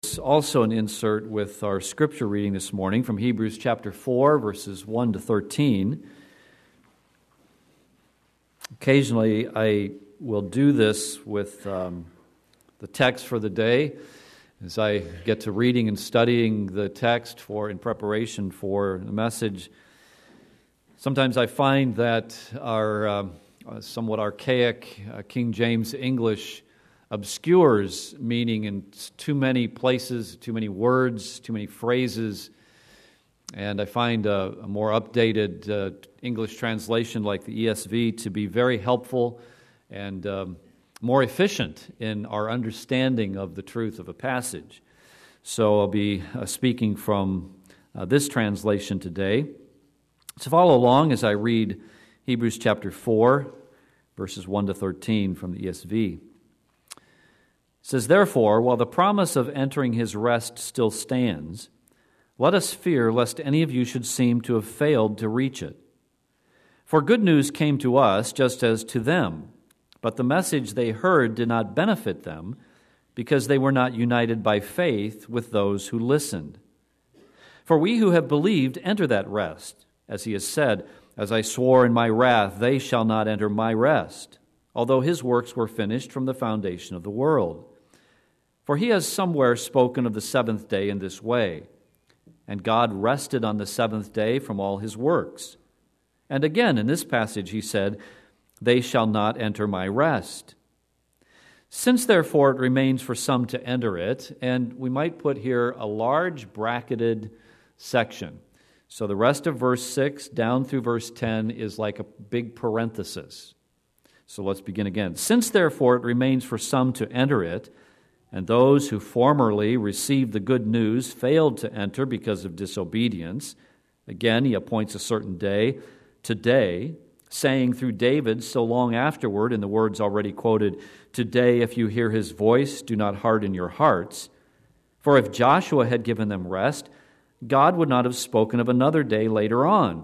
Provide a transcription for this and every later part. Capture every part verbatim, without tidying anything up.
Also an insert with our scripture reading this morning from Hebrews chapter four, verses one to thirteen. Occasionally I will do this with um, the text for the day as I get to reading and studying the text for in preparation for the message. Sometimes I find that our um, somewhat archaic uh, King James English obscures meaning in too many places, too many words, too many phrases, and I find a, a more updated uh, English translation like the E S V to be very helpful and um, more efficient in our understanding of the truth of a passage. So I'll be uh, speaking from uh, this translation today. So follow along as I read Hebrews chapter four, verses one to thirteen from the E S V. It says, "Therefore, while the promise of entering his rest still stands, let us fear lest any of you should seem to have failed to reach it. For good news came to us just as to them, but the message they heard did not benefit them because they were not united by faith with those who listened. For we who have believed enter that rest, as he has said, 'As I swore in my wrath, they shall not enter my rest,' although his works were finished from the foundation of the world. For he has somewhere spoken of the seventh day in this way, 'And God rested on the seventh day from all his works.' And again in this passage he said, 'They shall not enter my rest.' Since therefore it remains for some to enter it," and we might put here a large bracketed section. So the rest of verse six down through verse ten is like a big parenthesis. So let's begin again. "Since therefore it remains for some to enter it, and those who formerly received the good news failed to enter because of disobedience," again he appoints a certain day, "today, saying through David so long afterward in the words already quoted, 'Today if you hear his voice, do not harden your hearts.' For if Joshua had given them rest, God would not have spoken of another day later on.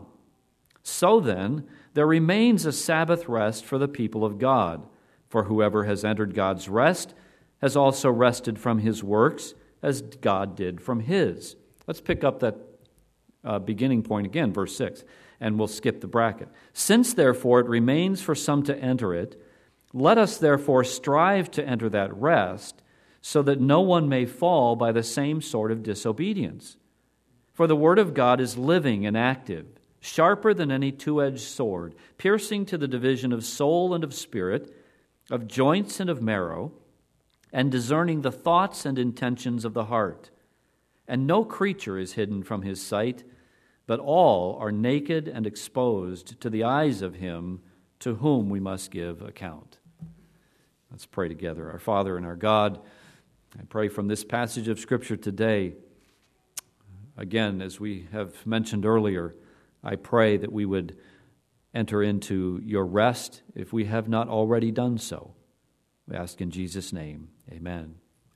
So then, there remains a Sabbath rest for the people of God. For whoever has entered God's rest has also rested from his works, as God did from his." Let's pick up that uh, beginning point again, verse six, and we'll skip the bracket. "Since, therefore, it remains for some to enter it, let us therefore strive to enter that rest, so that no one may fall by the same sort of disobedience. For the word of God is living and active, sharper than any two-edged sword, piercing to the division of soul and of spirit, of joints and of marrow, and discerning the thoughts and intentions of the heart. And no creature is hidden from his sight, but all are naked and exposed to the eyes of him to whom we must give account." Let's pray together. Our Father and our God, I pray from this passage of Scripture today, again, as we have mentioned earlier, I pray that we would enter into your rest if we have not already done so. We ask in Jesus' name, amen.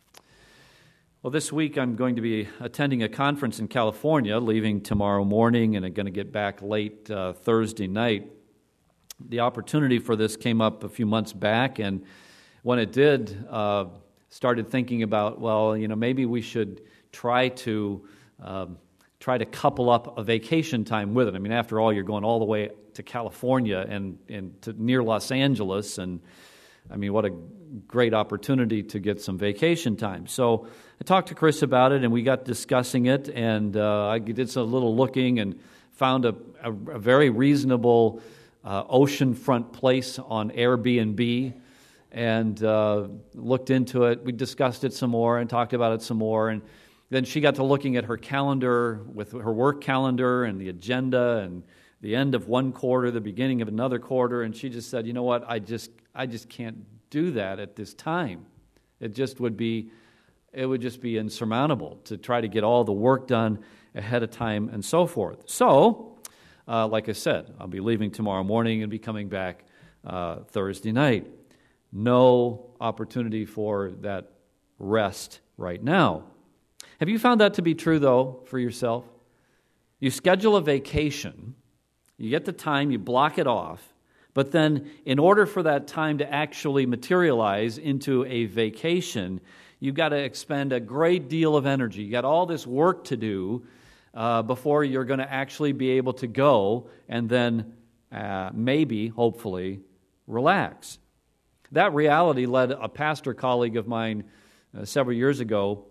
Well, this week I'm going to be attending a conference in California, leaving tomorrow morning, and I'm going to get back late uh, Thursday night. The opportunity for this came up a few months back, and when it did, uh, started thinking about, well, you know, maybe we should try to um, try to couple up a vacation time with it. I mean, after all, you're going all the way to California and, and to near Los Angeles, and I mean, what a great opportunity to get some vacation time. So I talked to Chris about it, and we got discussing it, and uh, I did some little looking and found a, a, a very reasonable uh, oceanfront place on Airbnb, and uh, looked into it. We discussed it some more and talked about it some more, and then she got to looking at her calendar with her work calendar and the agenda and the end of one quarter, the beginning of another quarter, and she just said, you know what, I just I just can't do that at this time. It just would be, it would just be insurmountable to try to get all the work done ahead of time and so forth. So, uh, like I said, I'll be leaving tomorrow morning and be coming back uh, Thursday night. No opportunity for that rest right now. Have you found that to be true, though, for yourself? You schedule a vacation, you get the time, you block it off, but then in order for that time to actually materialize into a vacation, You've got to expend a great deal of energy. You got all this work to do uh, before you're going to actually be able to go and then uh, maybe, hopefully, relax. That reality led a pastor colleague of mine uh, several years ago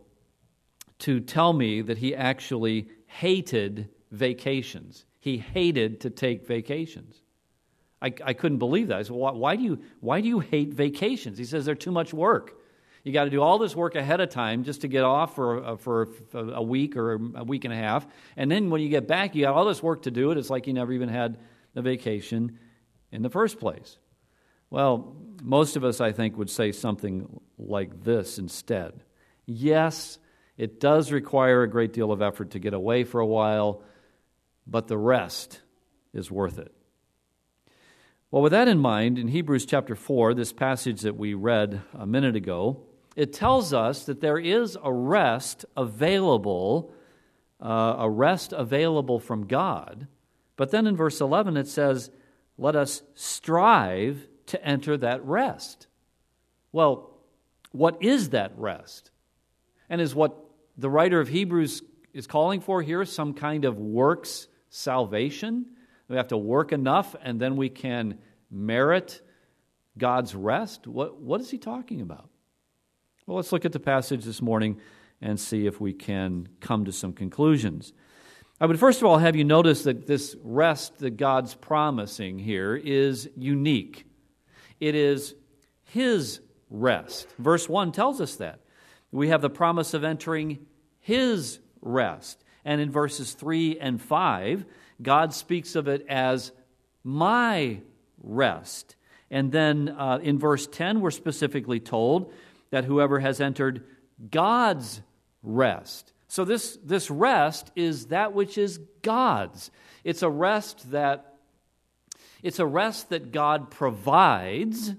to tell me that he actually hated vacations. He hated to take vacations. I, I couldn't believe that. I said, why, why do you why do you hate vacations? He says they're too much work. You got to do all this work ahead of time just to get off for uh, for a week or a week and a half, and then when you get back, you got all this work to do. It it's like you never even had the vacation in the first place. Well, most of us, I think, would say something like this instead. Yes, it does require a great deal of effort to get away for a while, but the rest is worth it. Well, with that in mind, in Hebrews chapter four, this passage that we read a minute ago, it tells us that there is a rest available, uh, a rest available from God. But then in verse eleven it says, let us strive to enter that rest. Well, what is that rest? And is what the writer of Hebrews is calling for here some kind of works salvation? We have to work enough and then we can merit God's rest? What, what is he talking about? Well, let's look at the passage this morning and see if we can come to some conclusions. I would first of all have you notice that this rest that God's promising here is unique. It is his rest. Verse one tells us that. We have the promise of entering his rest. And in verses three and five, God speaks of it as my rest. And then uh, in verse ten, we're specifically told that whoever has entered God's rest. So this, this rest is that which is God's. It's a rest that it's a rest that God provides.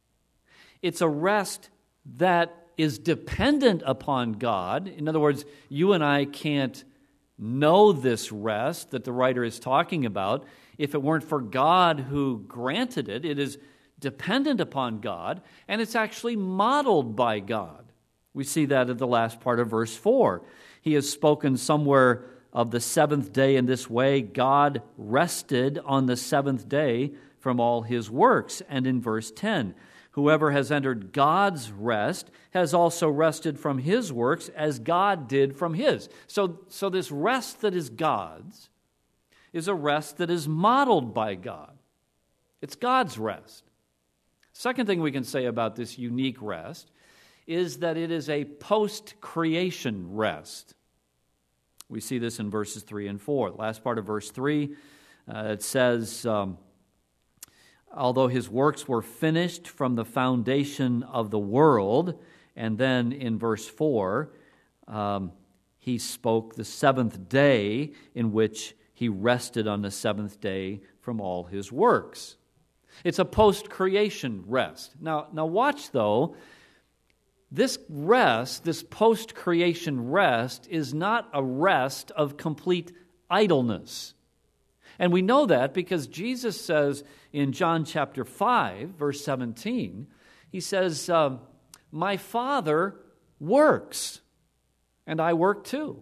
It's a rest that is dependent upon God. In other words, you and I can't know this rest that the writer is talking about if it weren't for God who granted it. It is dependent upon God, and it's actually modeled by God. We see that at the last part of verse four. He has spoken somewhere of the seventh day in this way. God rested on the seventh day from all his works. And in verse ten, whoever has entered God's rest has also rested from his works as God did from his. So, so this rest that is God's is a rest that is modeled by God. It's God's rest. Second thing we can say about this unique rest is that it is a post-creation rest. We see this in verses three and four. The last part of verse three, uh, it says, um, although his works were finished from the foundation of the world. And then in verse four, um, he spoke the seventh day in which he rested on the seventh day from all his works. It's a post-creation rest. Now, now watch though, this rest, this post-creation rest, is not a rest of complete idleness. And we know that because Jesus says in John chapter five, verse seventeen, he says, um, my Father works, and I work too.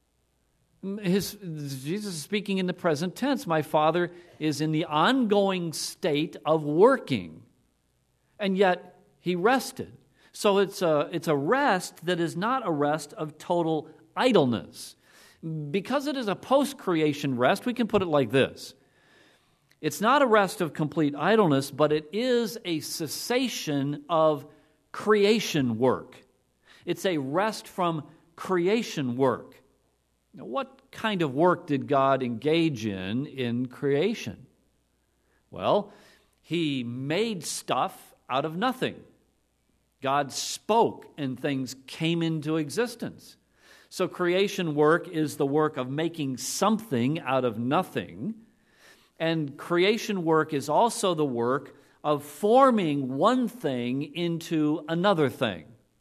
His, Jesus is speaking in the present tense. My Father is in the ongoing state of working, and yet he rested. So it's a, it's a rest that is not a rest of total idleness. Because it is a post-creation rest, we can put it like this. It's not a rest of complete idleness, but it is a cessation of creation work. It's a rest from creation work. Now, what kind of work did God engage in in creation? Well, he made stuff out of nothing. God spoke and things came into existence. So creation work is the work of making something out of nothing. And creation work is also the work of forming one thing into another thing.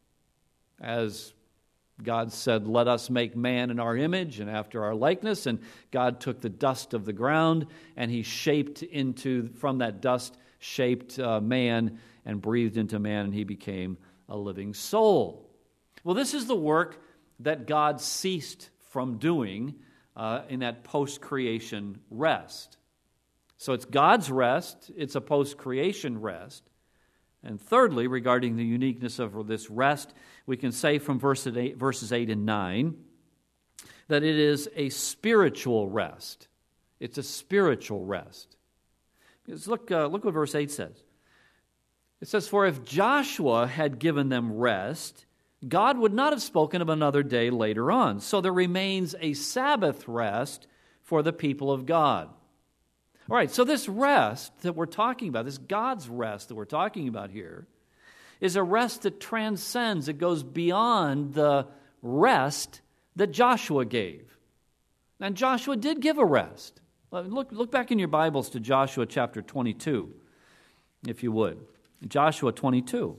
As God said, let us make man in our image and after our likeness. And God took the dust of the ground and he shaped into, from that dust, shaped uh, man and breathed into man, and he became a living soul. Well, this is the work that God ceased from doing uh, in that post-creation rest. So it's God's rest, it's a post-creation rest. And thirdly, regarding the uniqueness of this rest, we can say from verses eight, verses eight and nine that it is a spiritual rest. It's a spiritual rest. Because look, uh, look what verse eight says. It says, "For if Joshua had given them rest, God would not have spoken of another day later on. So there remains a Sabbath rest for the people of God." All right, so this rest that we're talking about, this God's rest that we're talking about here, is a rest that transcends, it goes beyond the rest that Joshua gave. And Joshua did give a rest. Look, look back in your Bibles to Joshua chapter twenty-two, if you would. Joshua twenty-two.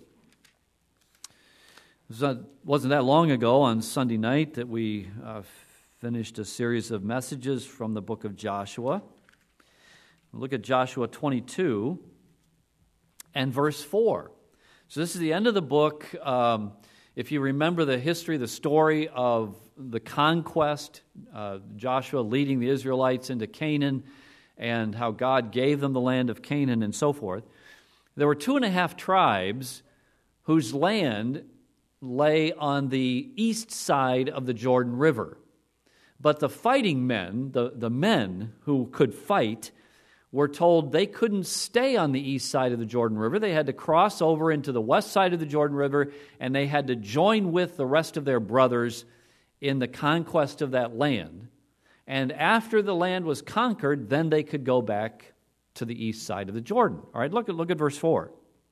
It wasn't that long ago on Sunday night that we uh, finished a series of messages from the book of Joshua. Look at Joshua twenty-two and verse four. So this is the end of the book. Um, if you remember the history, the story of the conquest, uh, Joshua leading the Israelites into Canaan and how God gave them the land of Canaan and so forth. There were two and a half tribes whose land lay on the east side of the Jordan River. But the fighting men, the, the men who could fight, were told they couldn't stay on the east side of the Jordan River. They had to cross over into the west side of the Jordan River, and they had to join with the rest of their brothers in the conquest of that land. And after the land was conquered, then they could go back to the east side of the Jordan. All right, look at, look at verse four.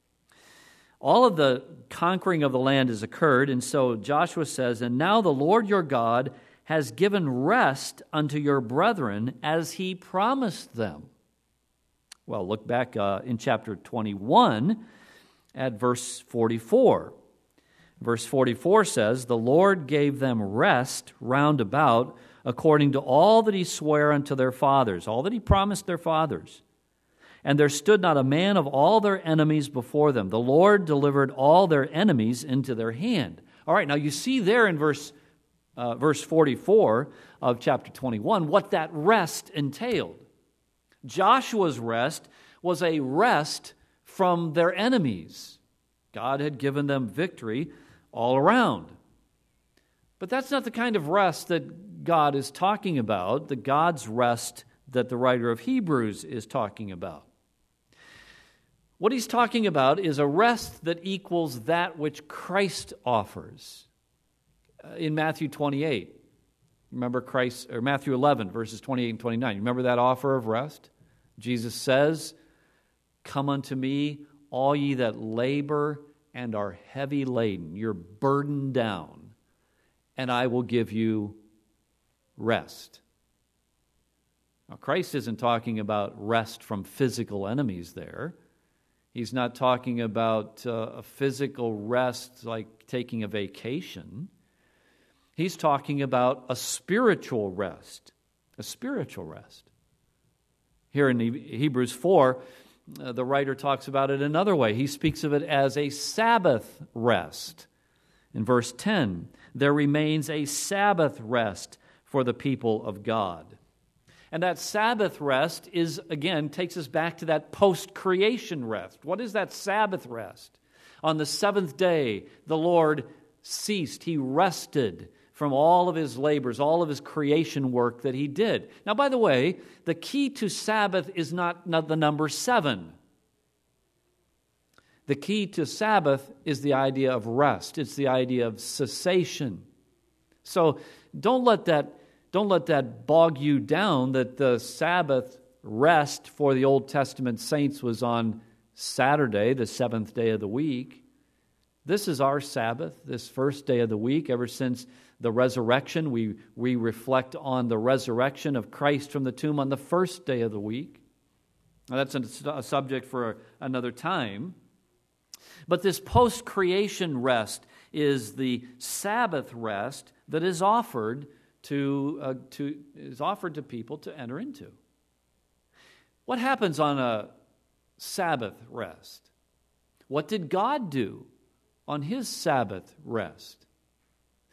All of the conquering of the land has occurred, and so Joshua says, "And now the Lord your God has given rest unto your brethren as he promised them." Well, look back uh, in chapter twenty-one at verse forty-four. Verse forty-four says, "The Lord gave them rest round about according to all that he sware unto their fathers," all that he promised their fathers. "And there stood not a man of all their enemies before them. The Lord delivered all their enemies into their hand." All right, now you see there in verse, uh, verse forty-four of chapter twenty-one what that rest entailed. Joshua's rest was a rest from their enemies. God had given them victory all around. But that's not the kind of rest that God is talking about, the God's rest that the writer of Hebrews is talking about. What he's talking about is a rest that equals that which Christ offers. In Matthew twenty-eight, remember Christ, or Matthew eleven, verses twenty-eight and twenty-nine. Remember that offer of rest? Jesus says, "Come unto me, all ye that labor and are heavy laden." You're burdened down, and I will give you rest. Now, Christ isn't talking about rest from physical enemies there. He's not talking about uh, a physical rest like taking a vacation. He's talking about a spiritual rest, a spiritual rest. Here in Hebrews four, uh, the writer talks about it another way. He speaks of it as a Sabbath rest. In verse ten, there remains a Sabbath rest for the people of God. And that Sabbath rest is, again, takes us back to that post-creation rest. What is that Sabbath rest? On the seventh day, the Lord ceased. He rested from all of his labors, all of his creation work that he did. Now, by the way, the key to Sabbath is not, not the number seven. The key to Sabbath is the idea of rest. It's the idea of cessation. So don't let that, don't let that bog you down that the Sabbath rest for the Old Testament saints was on Saturday, the seventh day of the week. This is our Sabbath, this first day of the week. Ever since the resurrection, we, we reflect on the resurrection of Christ from the tomb on the first day of the week. Now, that's a, a subject for another time. But this post-creation rest is the Sabbath rest that is offered to, uh, to is offered to people to enter into. What happens on a Sabbath rest? What did God do on his Sabbath rest?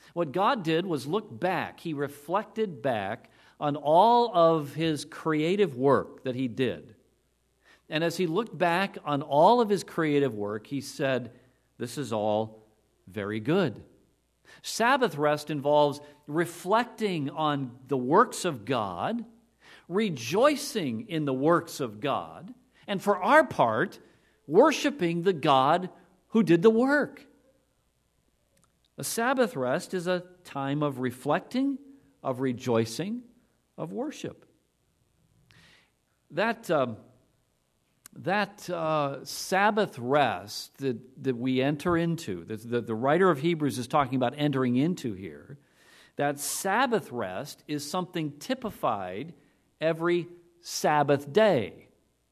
What God did was look back. He reflected back on all of his creative work that he did. And as he looked back on all of his creative work, he said, this is all very good. Sabbath rest involves reflecting on the works of God, rejoicing in the works of God, and for our part, worshiping the God who did the work. A Sabbath rest is a time of reflecting, of rejoicing, of worship. That, uh, that uh, Sabbath rest that, that we enter into, that the, the writer of Hebrews is talking about entering into here, that Sabbath rest is something typified every Sabbath day.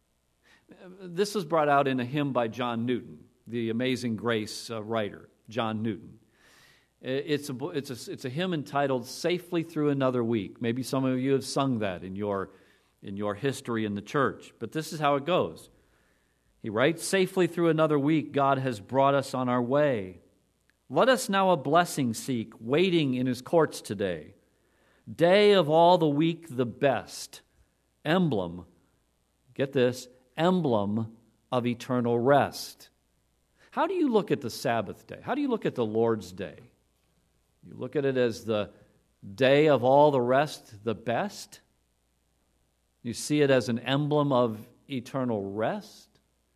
This was brought out in a hymn by John Newton, the Amazing Grace uh, writer, John Newton. It's a, it's, a, it's a hymn entitled Safely Through Another Week. Maybe some of you have sung that in your, in your history in the church. But this is how it goes. He writes, safely through another week God has brought us on our way. Let us now a blessing seek, waiting in his courts today. Day of all the week the best, emblem, get this, emblem of eternal rest. How do you look at the Sabbath day? How do you look at the Lord's day? You look at it as the day of all the rest, the best? You see it as an emblem of eternal rest?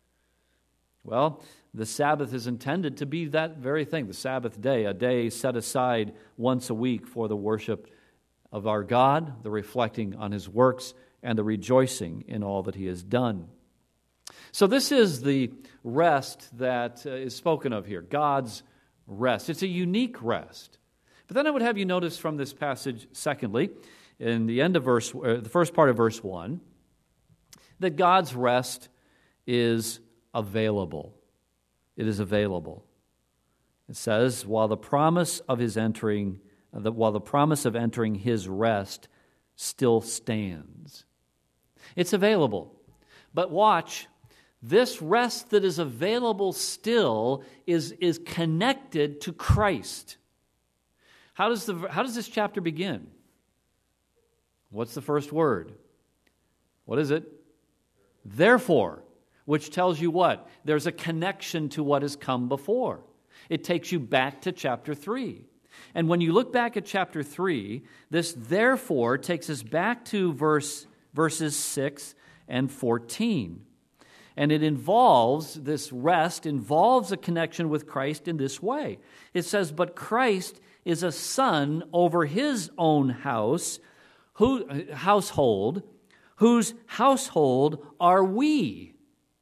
Well, the Sabbath is intended to be that very thing, the Sabbath day, a day set aside once a week for the worship of our God, the reflecting on his works, and the rejoicing in all that he has done. So this is the rest that uh, is spoken of here, God's rest. It's a unique rest. But then I would have you notice from this passage, secondly, in the end of verse, uh, the first part of verse one, that God's rest is available. It is available. It says, while the promise of his entering, uh, the, while the promise of entering his rest still stands. It's available. But watch, this rest that is available still is, is connected to Christ. How does the how does this chapter begin? What's the first word? What is it? Therefore, which tells you what? There's a connection to what has come before. It takes you back to chapter three. And when you look back at chapter three, this therefore takes us back to verse verses six and fourteen. And it involves, this rest involves a connection with Christ in this way. It says, but Christ is a son over his own house, who, household, whose household are we,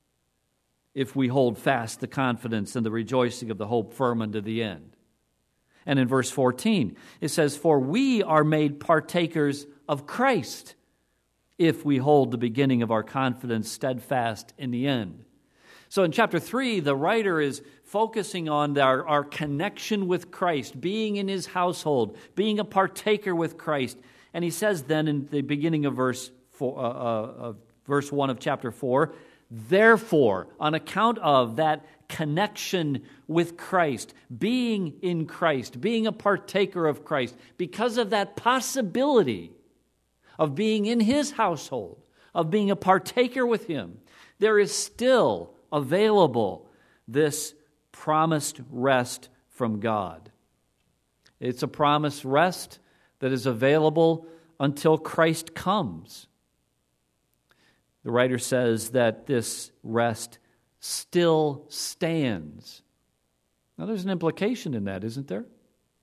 if we hold fast the confidence and the rejoicing of the hope firm unto the end. And in verse fourteen, it says, for we are made partakers of Christ, if we hold the beginning of our confidence steadfast in the end. So in chapter three, the writer is focusing on our, our connection with Christ, being in his household, being a partaker with Christ. And he says then in the beginning of verse four, uh, uh, of verse one of chapter four, therefore, on account of that connection with Christ, being in Christ, being a partaker of Christ, because of that possibility of being in his household, of being a partaker with him, there is still available this promised rest from God. It's a promised rest that is available until Christ comes. The writer says that this rest still stands. Now there's an implication in that, isn't there?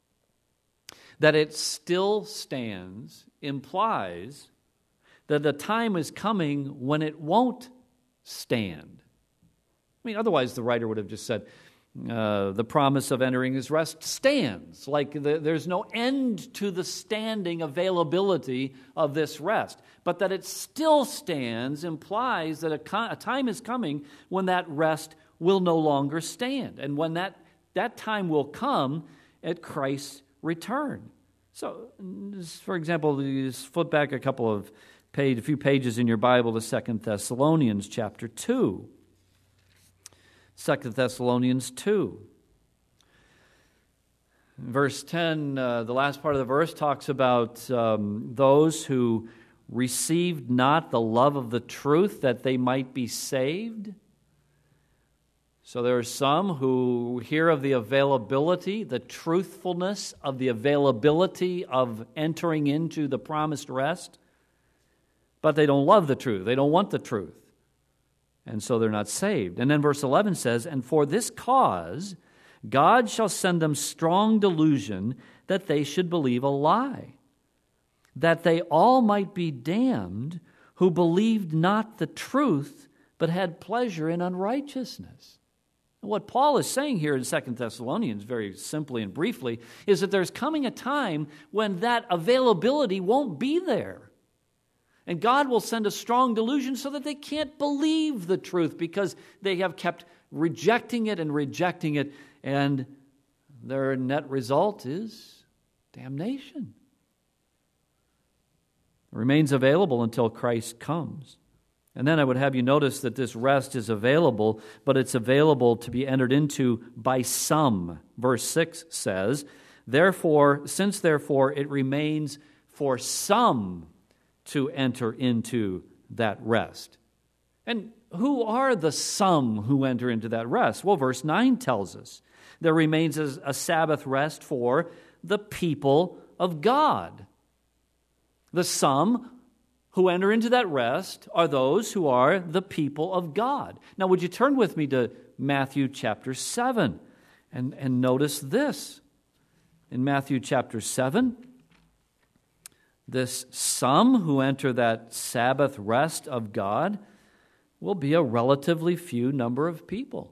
That it still stands implies that the time is coming when it won't stand. I mean, otherwise the writer would have just said, uh, the promise of entering his rest stands. Like the, there's no end to the standing availability of this rest. But that it still stands implies that a, co- a time is coming when that rest will no longer stand. And when that, that time will come at Christ's return. So, for example, you just flip back a couple of page, a few pages in your Bible to Second Thessalonians chapter two. Second Thessalonians two. Verse ten, uh, the last part of the verse, talks about um, those who received not the love of the truth that they might be saved. So there are some who hear of the availability, the truthfulness of the availability of entering into the promised rest, but they don't love the truth. They don't want the truth. And so they're not saved. And then verse eleven says, "And for this cause God shall send them strong delusion that they should believe a lie, that they all might be damned who believed not the truth, but had pleasure in unrighteousness." And what Paul is saying here in Second Thessalonians, very simply and briefly, is that there's coming a time when that availability won't be there. And God will send a strong delusion so that they can't believe the truth because they have kept rejecting it and rejecting it, and their net result is damnation. It remains available until Christ comes. And then I would have you notice that this rest is available, but it's available to be entered into by some. Verse six says, "Therefore, since therefore it remains for some to enter into that rest." And who are the some who enter into that rest? Well, verse nine tells us there remains a Sabbath rest for the people of God. The some who enter into that rest are those who are the people of God. Now, would you turn with me to Matthew chapter seven and, and notice this. In Matthew chapter seven, this some who enter that Sabbath rest of God will be a relatively few number of people.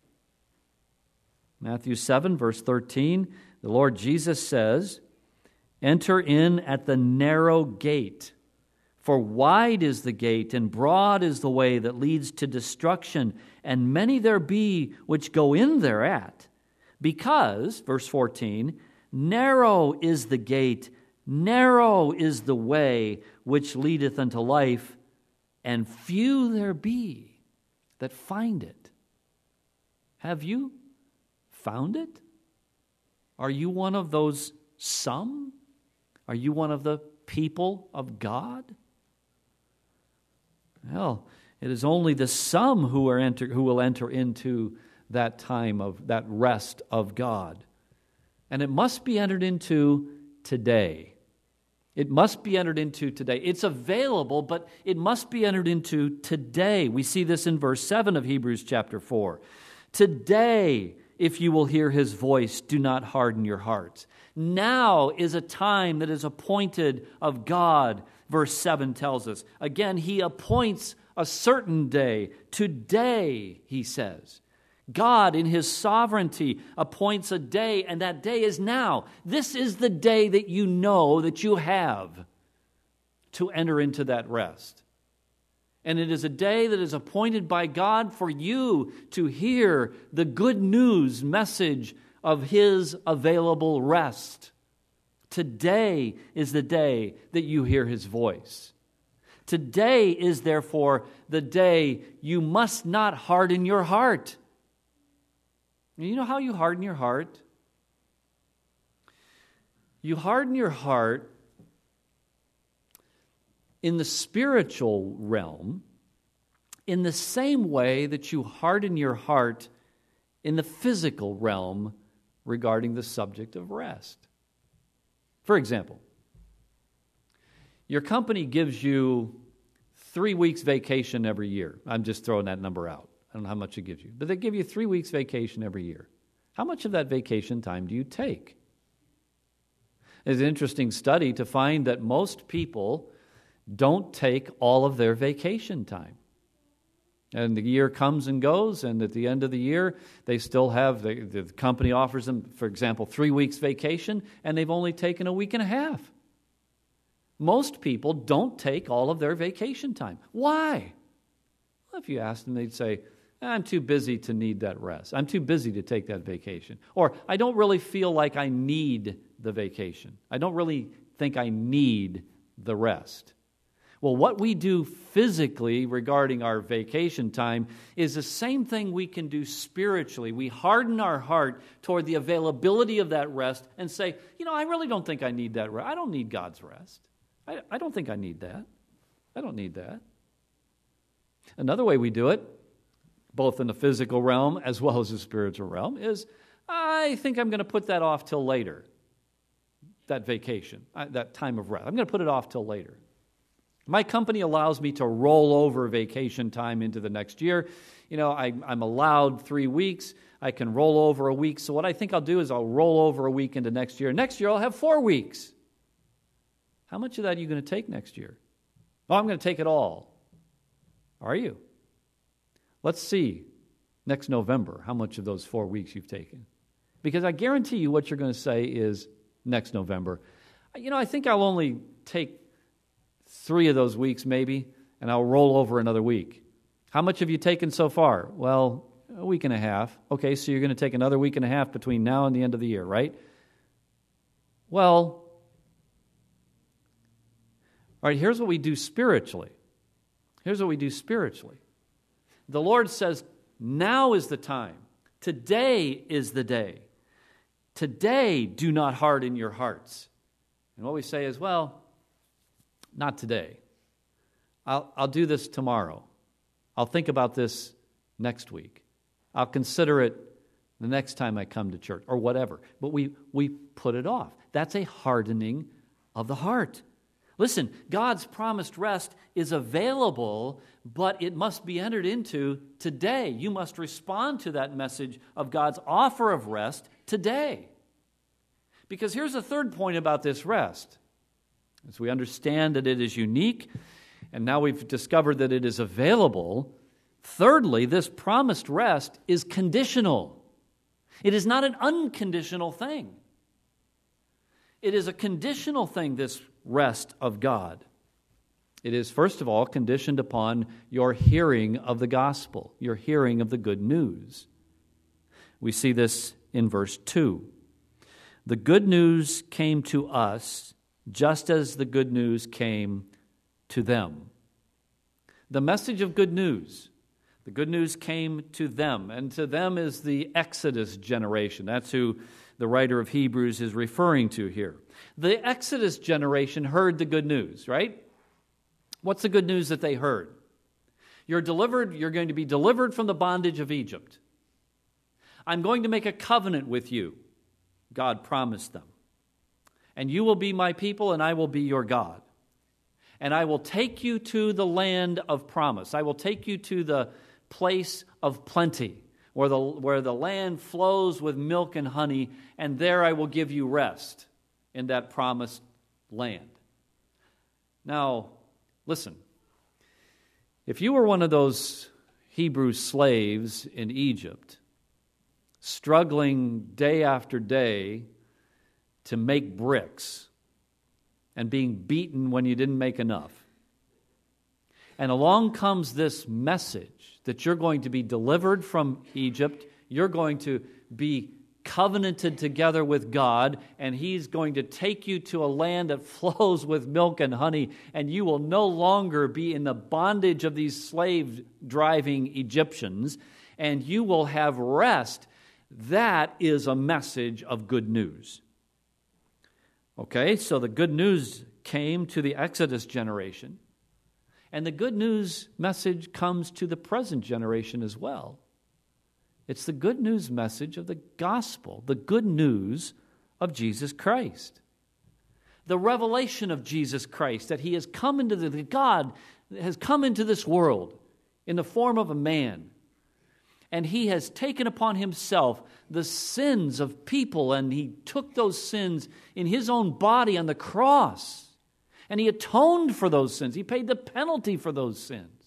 Matthew seven, verse thirteen, the Lord Jesus says, "Enter in at the narrow gate, for wide is the gate, and broad is the way that leads to destruction, and many there be which go in thereat. Because," verse fourteen, "narrow is the gate, narrow is the way which leadeth unto life, and few there be that find it." Have you found it? Are you one of those some? Are you one of the people of God? Well, it is only the some who are enter, who will enter into that time of that rest of God. And it must be entered into today. It must be entered into today. It's available, but it must be entered into today. We see this in verse seven of Hebrews chapter four. "Today, if you will hear his voice, do not harden your hearts." Now is a time that is appointed of God, verse seven tells us. Again, he appoints a certain day. Today, he says. God, in his sovereignty, appoints a day, and that day is now. This is the day that you know that you have to enter into that rest. And it is a day that is appointed by God for you to hear the good news message of his available rest. Today is the day that you hear his voice. Today is therefore the day you must not harden your heart. You know how you harden your heart? You harden your heart in the spiritual realm in the same way that you harden your heart in the physical realm regarding the subject of rest. For example, your company gives you three weeks vacation every year. I'm just throwing that number out. I don't know how much it gives you. But they give you three weeks vacation every year. How much of that vacation time do you take? It's an interesting study to find that most people don't take all of their vacation time. And the year comes and goes, and at the end of the year, they still have, the, the company offers them, for example, three weeks vacation, and they've only taken a week and a half. Most people don't take all of their vacation time. Why? Well, if you ask them, they'd say, "I'm too busy to need that rest. I'm too busy to take that vacation." Or, "I don't really feel like I need the vacation. I don't really think I need the rest." Well, what we do physically regarding our vacation time is the same thing we can do spiritually. We harden our heart toward the availability of that rest and say, you know, I really don't think I need that rest. I don't need God's rest. I, I don't think I need that. I don't need that. Another way we do it, both in the physical realm as well as the spiritual realm, is I think I'm going to put that off till later, that vacation, that time of rest. I'm going to put it off till later. My company allows me to roll over vacation time into the next year. You know, I, I'm allowed three weeks. I can roll over a week. So what I think I'll do is I'll roll over a week into next year. Next year I'll have four weeks. How much of that are you going to take next year? Oh, I'm going to take it all. Are you? Let's see next November how much of those four weeks you've taken. Because I guarantee you what you're going to say is next November, you know, I think I'll only take three of those weeks maybe, and I'll roll over another week. How much have you taken so far? Well, a week and a half. Okay, so you're going to take another week and a half between now and the end of the year, right? Well, all right, here's what we do spiritually. Here's what we do spiritually. The Lord says, now is the time. Today is the day. Today, do not harden your hearts. And what we say is, well, not today. I'll, I'll do this tomorrow. I'll think about this next week. I'll consider it the next time I come to church, or whatever. But we, we put it off. That's a hardening of the heart. Listen, God's promised rest is available, but it must be entered into today. You must respond to that message of God's offer of rest today. Because here's the third point about this rest. As we understand that it is unique, and now we've discovered that it is available, thirdly, this promised rest is conditional. It is not an unconditional thing. It is a conditional thing, this rest of God. It is, first of all, conditioned upon your hearing of the gospel, your hearing of the good news. We see this in verse two. The good news came to us just as the good news came to them. The message of good news, the good news came to them, and to them is the Exodus generation. That's who the writer of Hebrews is referring to here. The Exodus generation heard the good news, right? What's the good news that they heard? You're delivered, you're going to be delivered from the bondage of Egypt. I'm going to make a covenant with you, God promised them. And you will be my people, and I will be your God. And I will take you to the land of promise. I will take you to the place of plenty, where the, where the land flows with milk and honey, and there I will give you rest in that promised land. Now, listen. If you were one of those Hebrew slaves in Egypt, struggling day after day to make bricks and being beaten when you didn't make enough, and along comes this message that you're going to be delivered from Egypt, you're going to be covenanted together with God, and He's going to take you to a land that flows with milk and honey, and you will no longer be in the bondage of these slave-driving Egyptians, and you will have rest. That is a message of good news. Okay, so the good news came to the Exodus generation, and the good news message comes to the present generation as well. It's the good news message of the gospel, the good news of Jesus Christ. The revelation of Jesus Christ, that He has come into the, that God has come into this world in the form of a man, and He has taken upon Himself the sins of people, and He took those sins in His own body on the cross, and He atoned for those sins. He paid the penalty for those sins.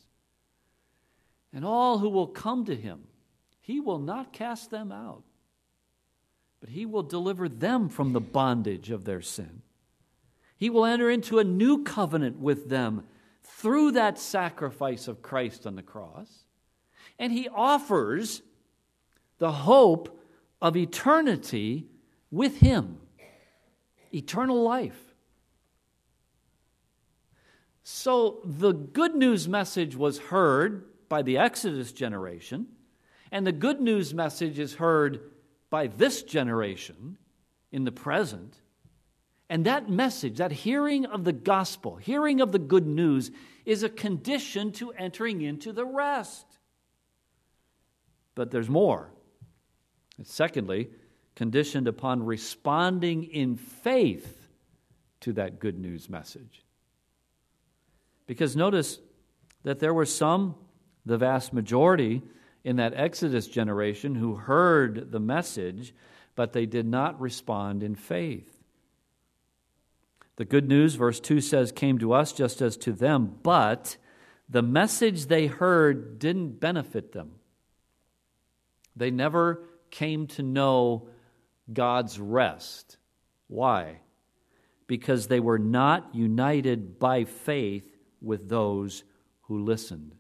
And all who will come to Him, He will not cast them out, but He will deliver them from the bondage of their sin. He will enter into a new covenant with them through that sacrifice of Christ on the cross. And He offers the hope of eternity with Him, eternal life. So the good news message was heard by the Exodus generation, and the good news message is heard by this generation in the present. And that message, that hearing of the gospel, hearing of the good news, is a condition to entering into the rest. But there's more. It's secondly, conditioned upon responding in faith to that good news message. Because notice that there were some, the vast majority, in that Exodus generation who heard the message, but they did not respond in faith. The good news, verse two says, came to us just as to them, but the message they heard didn't benefit them. They never came to know God's rest. Why? Because they were not united by faith with those who listened.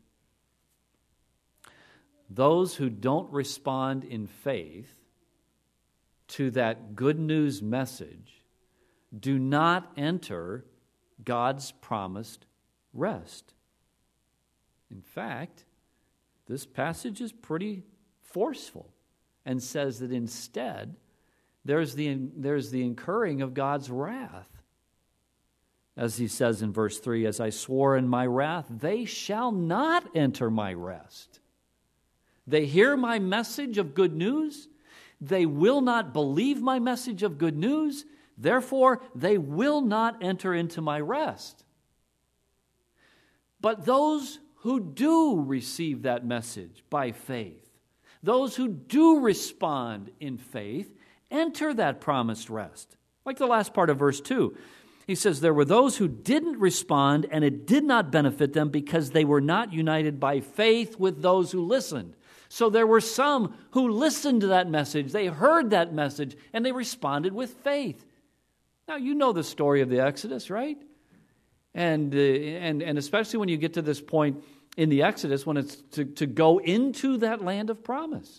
Those who don't respond in faith to that good news message do not enter God's promised rest. In fact, this passage is pretty forceful and says that instead there's the, there's the incurring of God's wrath. As he says in verse three, as I swore in my wrath, they shall not enter my rest. They hear my message of good news. They will not believe my message of good news. Therefore, they will not enter into my rest. But those who do receive that message by faith, those who do respond in faith, enter that promised rest. Like the last part of verse two. He says, there were those who didn't respond, and it did not benefit them because they were not united by faith with those who listened. So there were some who listened to that message, they heard that message, and they responded with faith. Now, you know the story of the Exodus, right? And, uh, and, and especially when you get to this point in the Exodus, when it's to, to go into that land of promise.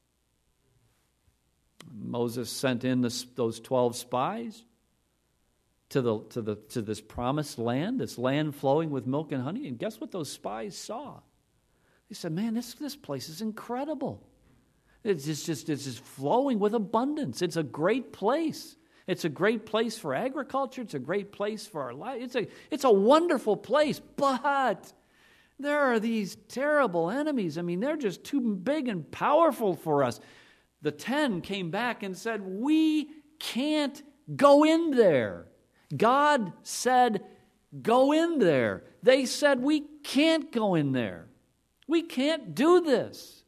Moses sent in this, those twelve spies to the to the to this promised land, this land flowing with milk and honey. And guess what those spies saw? They said, "Man, this this place is incredible. It's just, just it's just flowing with abundance. It's a great place. It's a great place for agriculture. It's a great place for our life. It's a it's a wonderful place. But there are these terrible enemies. I mean, they're just too big and powerful for us." The ten came back and said, "We can't go in there." God said, "Go in there." They said, "We can't go in there. We can't do this."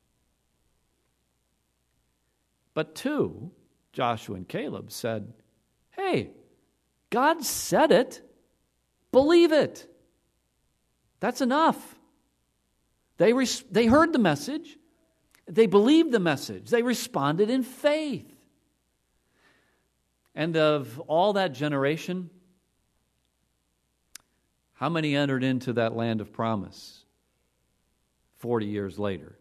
But two, Joshua and Caleb, said, "Hey, God said it. Believe it." That's enough. They, res- they heard the message. They believed the message. They responded in faith. And of all that generation, how many entered into that land of promise forty years later?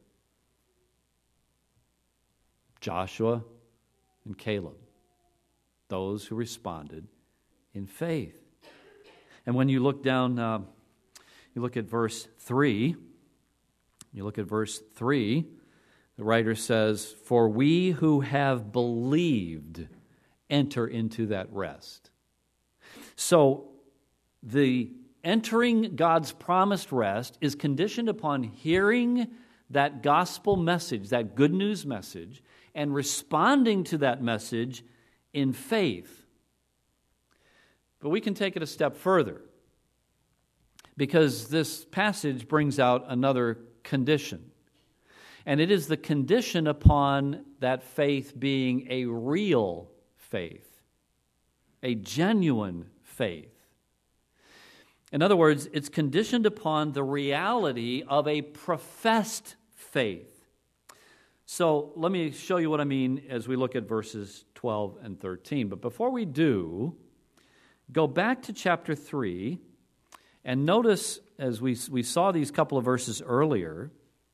Joshua and Caleb, those who responded in faith. And when you look down, uh, you look at verse three, you look at verse three, the writer says, "For we who have believed enter into that rest." So the entering God's promised rest is conditioned upon hearing that gospel message, that good news message, and responding to that message in faith. But we can take it a step further, because this passage brings out another condition. And it is the condition upon that faith being a real faith, a genuine faith. In other words, it's conditioned upon the reality of a professed faith. So let me show you what I mean as we look at verses twelve and thirteen. But before we do, go back to chapter three and notice, as we, we saw these couple of verses earlier,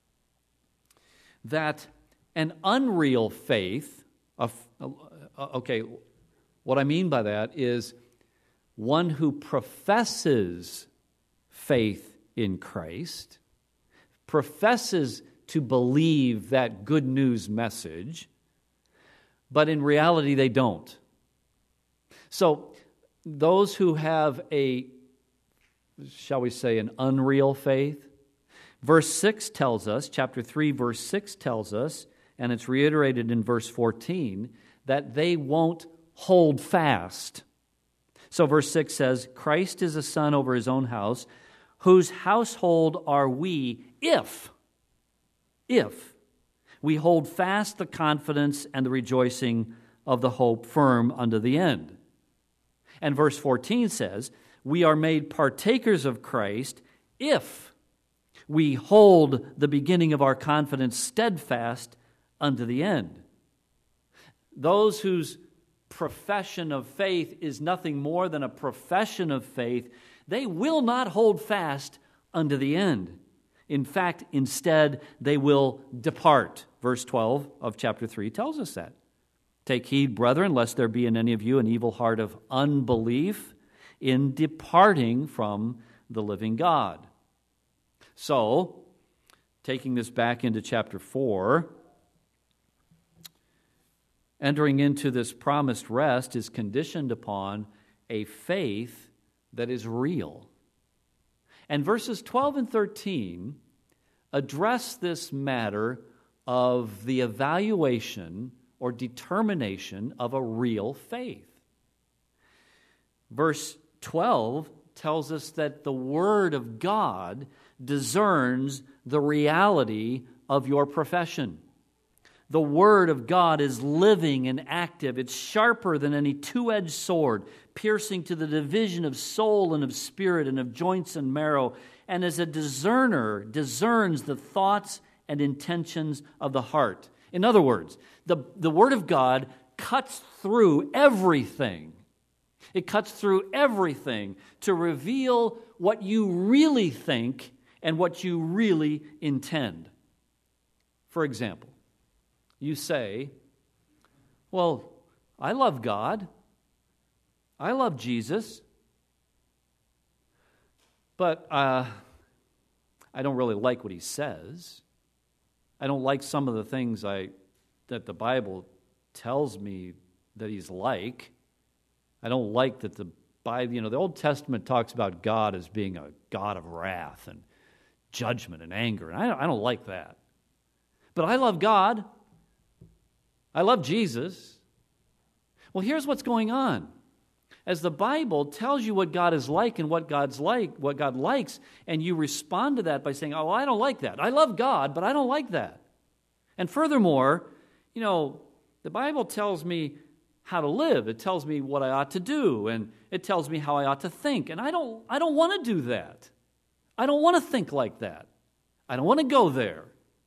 that an unreal faith, of, okay, what I mean by that is one who professes faith in Christ, professes to believe that good news message, but in reality they don't. So those who have a, shall we say, an unreal faith, verse six tells us, chapter three, verse six tells us, and it's reiterated in verse fourteen, that they won't hold fast. So verse six says, Christ is a son over his own house, whose household are we if, if we hold fast the confidence and the rejoicing of the hope firm unto the end. And verse fourteen says, we are made partakers of Christ if we hold the beginning of our confidence steadfast unto the end. Those whose profession of faith is nothing more than a profession of faith, they will not hold fast unto the end. In fact, instead, they will depart. Verse twelve of chapter three tells us that. Take heed, brethren, lest there be in any of you an evil heart of unbelief in departing from the living God. So, taking this back into chapter four, entering into this promised rest is conditioned upon a faith that is real. And verses twelve and thirteen address this matter of the evaluation or determination of a real faith. Verse twelve tells us that the Word of God discerns the reality of your profession. The Word of God is living and active. It's sharper than any two-edged sword, piercing to the division of soul and of spirit and of joints and marrow, and as a discerner, discerns the thoughts and intentions of the heart. In other words, the, the Word of God cuts through everything. It cuts through everything to reveal what you really think and what you really intend. For example, you say, well, I love God. I love Jesus. But uh, I don't really like what he says. I don't like some of the things I that the Bible tells me that he's like. I don't like that the Bible, you know, the Old Testament talks about God as being a God of wrath and judgment and anger. And I don't, I don't like that. But I love God. I love Jesus. Well, here's what's going on. As the Bible tells you what God is like and what God's like, what God likes, and you respond to that by saying, "Oh, I don't like that. I love God, but I don't like that." And furthermore, you know, the Bible tells me how to live. It tells me what I ought to do, and it tells me how I ought to think. And I don't I don't want to do that. I don't want to think like that. I don't want to go there.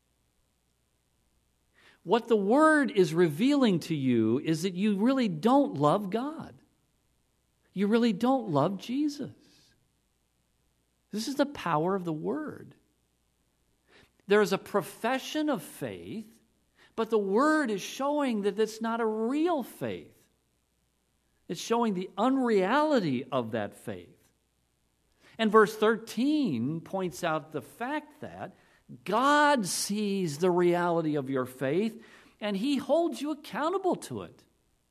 What the Word is revealing to you is that you really don't love God. You really don't love Jesus. This is the power of the Word. There is a profession of faith, but the Word is showing that it's not a real faith. It's showing the unreality of that faith. And verse thirteen points out the fact that God sees the reality of your faith, and He holds you accountable to it.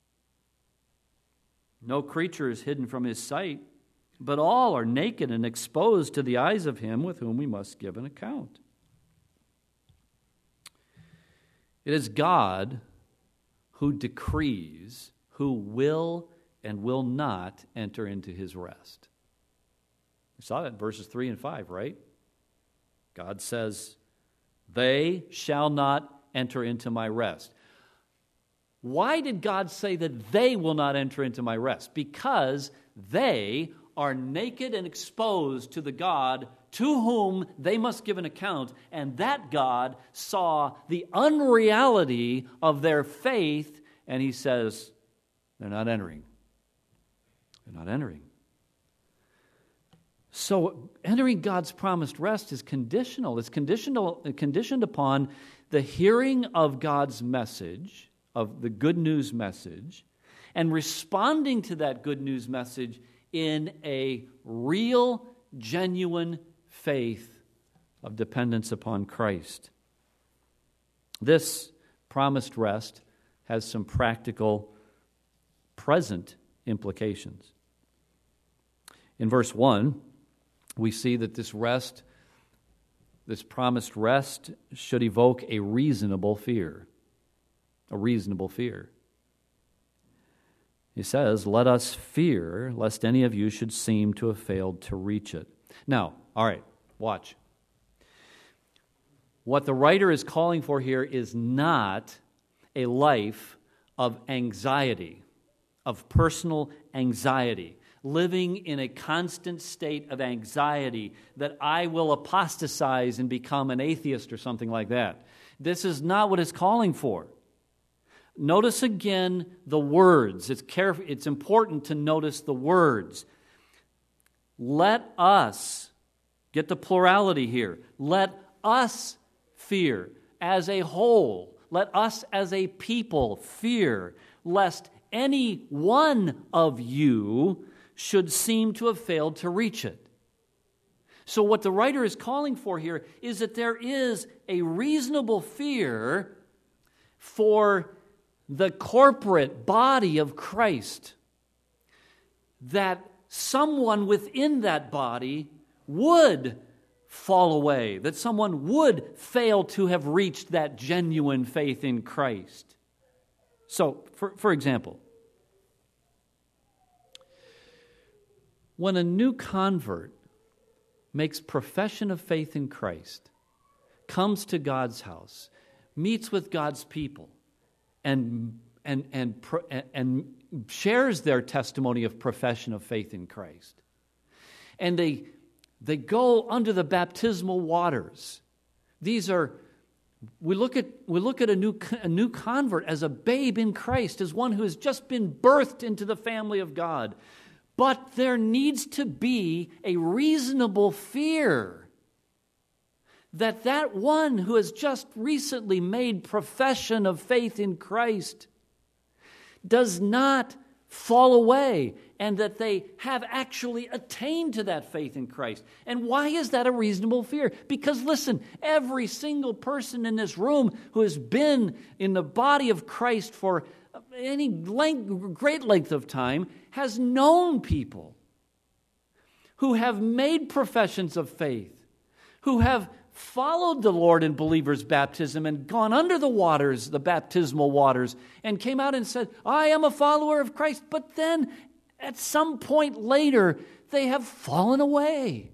No creature is hidden from His sight, but all are naked and exposed to the eyes of Him with whom we must give an account. It is God who decrees who will and will not enter into His rest. We saw that in verses three and five, right? God says, "They shall not enter into my rest." Why did God say that they will not enter into my rest? Because they are naked and exposed to the God to whom they must give an account, and that God saw the unreality of their faith, and He says, they're not entering. They're not entering. So entering God's promised rest is conditional. It's conditional, conditioned upon the hearing of God's message, of the good news message, and responding to that good news message in a real genuine faith of dependence upon Christ. This promised rest has some practical, present implications. In verse one, we see that this rest, this promised rest, should evoke a reasonable fear. A reasonable fear. He says, "Let us fear, lest any of you should seem to have failed to reach it." Now, all right, watch. What the writer is calling for here is not a life of anxiety, of personal anxiety, living in a constant state of anxiety that I will apostatize and become an atheist or something like that. This is not what it's calling for. Notice again the words. It's caref- it's important to notice the words. Let us, get the plurality here, let us fear as a whole. Let us as a people fear, lest any one of you should seem to have failed to reach it. So what the writer is calling for here is that there is a reasonable fear for the corporate body of Christ, that someone within that body would fall away, that someone would fail to have reached that genuine faith in Christ. So, for, for example, when a new convert makes profession of faith in Christ, comes to God's house, meets with God's people, and and and and shares their testimony of profession of faith in Christ, and they they go under the baptismal waters. These are we look at we look at a new a new convert as a babe in Christ, as one who has just been birthed into the family of God. But there needs to be a reasonable fear that that one who has just recently made profession of faith in Christ does not fall away, and that they have actually attained to that faith in Christ. And why is that a reasonable fear? Because listen, every single person in this room who has been in the body of Christ for any length, great length of time has known people who have made professions of faith, who have followed the Lord in believers' baptism and gone under the waters, the baptismal waters, and came out and said, I am a follower of Christ. But then at some point later, they have fallen away.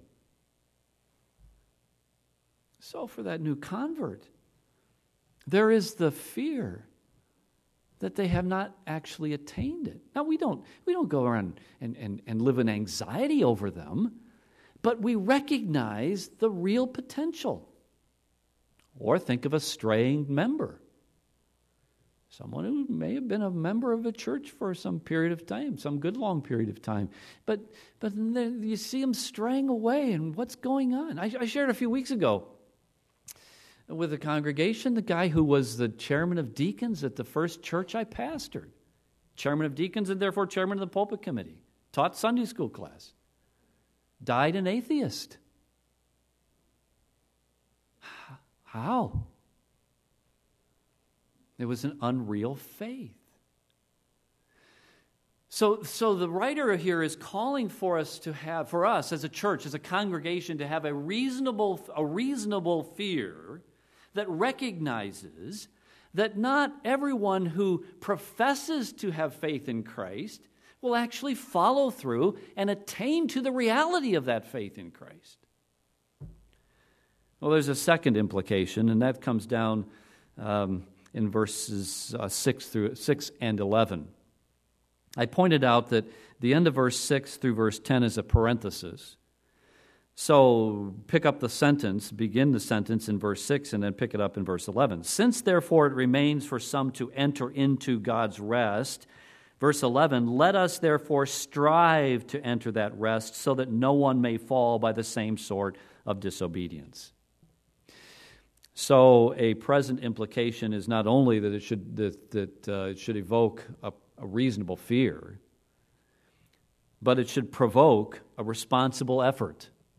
So for that new convert, there is the fear that they have not actually attained it. Now, we don't we don't go around and, and, and live in anxiety over them, but we recognize the real potential. Or think of a straying member. Someone who may have been a member of a church for some period of time, some good long period of time. But but then you see them straying away, and what's going on? I, I shared a few weeks ago with a congregation, the guy who was the chairman of deacons at the first church I pastored. Chairman of deacons and therefore chairman of the pulpit committee. Taught Sunday school class. Died an atheist. How? It was an unreal faith. So, so the writer here is calling for us to have, for us as a church, as a congregation, to have a reasonable, a reasonable fear that recognizes that not everyone who professes to have faith in Christ will actually follow through and attain to the reality of that faith in Christ. Well, there's a second implication, and that comes down um, in verses uh, six through six and eleven. I pointed out that the end of verse six through verse ten is a parenthesis. So pick up the sentence, begin the sentence in verse six, and then pick it up in verse eleven. Since therefore it remains for some to enter into God's rest, verse eleven, let us therefore strive to enter that rest so that no one may fall by the same sort of disobedience. So a present implication is not only that it should that, that uh, it should evoke a, a reasonable fear, but it should provoke a responsible effort.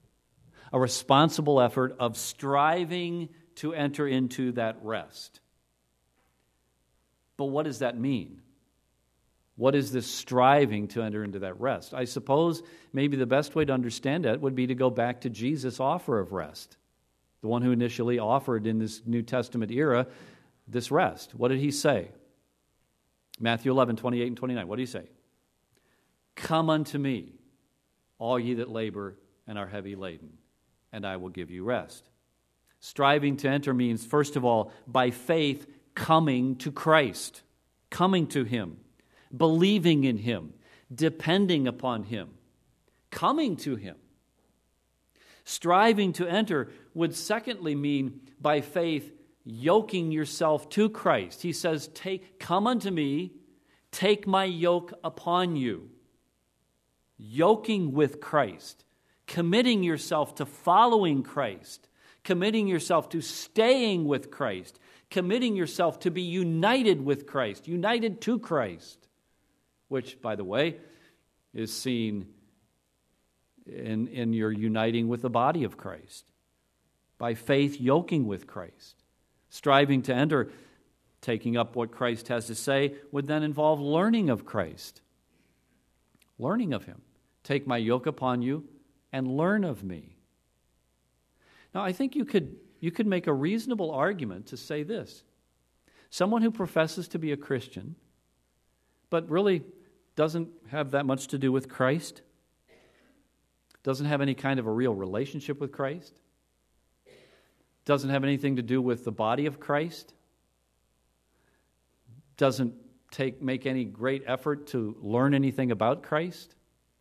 a responsible effort of striving to enter into that rest. But what does that mean? What is this striving to enter into that rest? I suppose maybe the best way to understand it would be to go back to Jesus' offer of rest, the one who initially offered in this New Testament era this rest. What did he say? Matthew eleven, twenty-eight and twenty-nine. What did he say? Come unto me, all ye that labor and are heavy laden, and I will give you rest. Striving to enter means, first of all, by faith, coming to Christ, coming to Him, believing in Him, depending upon Him, coming to Him. Striving to enter would secondly mean, by faith, yoking yourself to Christ. He says, "Take, come unto me, take my yoke upon you." Yoking with Christ, committing yourself to following Christ, committing yourself to staying with Christ, committing yourself to be united with Christ, united to Christ, which, by the way, is seen in, in your uniting with the body of Christ. By faith, yoking with Christ. Striving to enter, taking up what Christ has to say, would then involve learning of Christ. Learning of Him. Take my yoke upon you and learn of me. Now, I think you could, you could make a reasonable argument to say this. Someone who professes to be a Christian, but really doesn't have that much to do with Christ, doesn't have any kind of a real relationship with Christ, doesn't have anything to do with the body of Christ, doesn't take make any great effort to learn anything about Christ,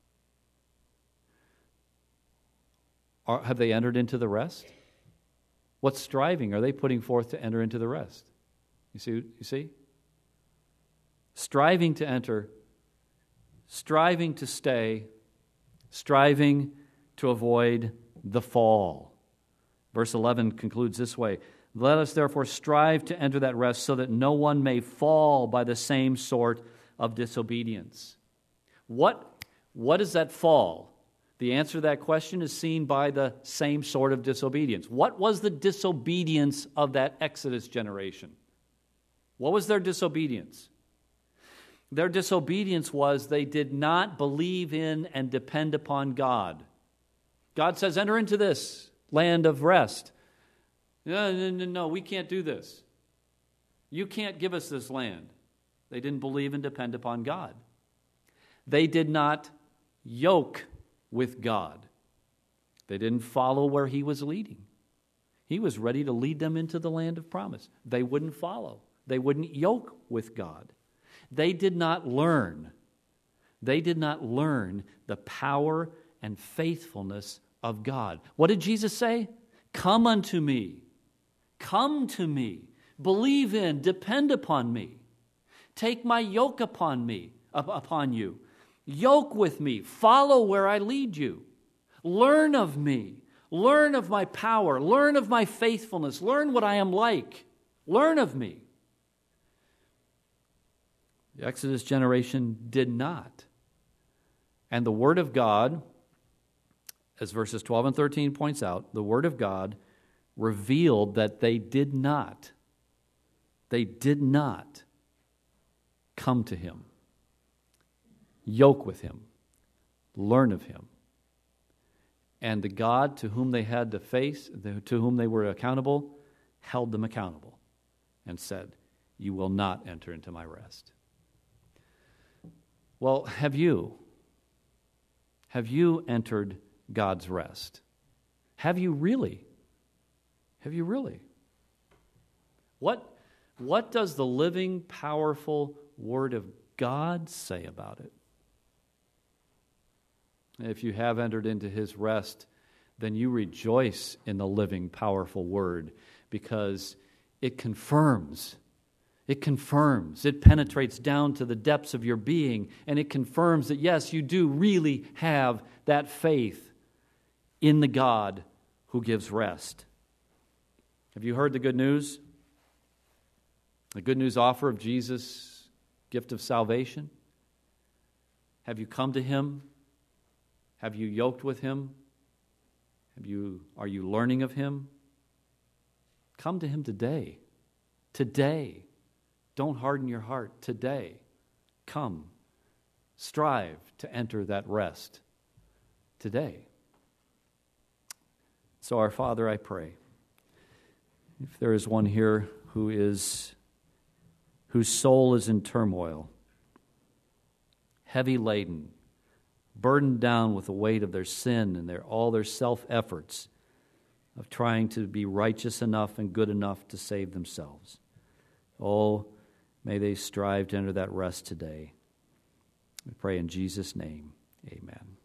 Are, have they entered into the rest? What striving are they putting forth to enter into the rest? You see? You see? Striving to enter, striving to stay, striving to avoid the fall. Verse eleven concludes this way: "Let us therefore strive to enter that rest, so that no one may fall by the same sort of disobedience." What, what is that fall? The answer to that question is seen by the same sort of disobedience. What was the disobedience of that Exodus generation? What was their disobedience? Their disobedience was they did not believe in and depend upon God. God says, enter into this land of rest. No, no, no, no, we can't do this. You can't give us this land. They didn't believe and depend upon God. They did not yoke with God. They didn't follow where He was leading. He was ready to lead them into the land of promise. They wouldn't follow. They wouldn't yoke with God. They did not learn. They did not learn the power and faithfulness of God. What did Jesus say? Come unto me. Come to me. Believe in, depend upon me. Take my yoke upon me, upon you. Yoke with me. Follow where I lead you. Learn of me. Learn of my power. Learn of my faithfulness. Learn what I am like. Learn of me. The Exodus generation did not. And the Word of God, as verses twelve and thirteen points out, the Word of God revealed that they did not. They did not come to Him, yoke with Him, learn of Him. And the God to whom they had to face, to whom they were accountable, held them accountable and said, you will not enter into my rest. Well, have you? Have you entered God's rest? Have you really? Have you really? What, what does the living, powerful Word of God say about it? If you have entered into His rest, then you rejoice in the living, powerful Word, because it confirms, it confirms, it penetrates down to the depths of your being, and it confirms that, yes, you do really have that faith in the God who gives rest. Have you heard the good news? The good news offer of Jesus' gift of salvation? Have you come to Him? Have you yoked with Him? Have you, are you learning of him? Come to him today. Today. Don't harden your heart. Today. Come. Strive to enter that rest. Today. So, our Father, I pray, if there is one here who is, whose soul is in turmoil, heavy laden, burdened down with the weight of their sin and their all their self-efforts of trying to be righteous enough and good enough to save themselves. Oh, may they strive to enter that rest today. We pray in Jesus' name, amen.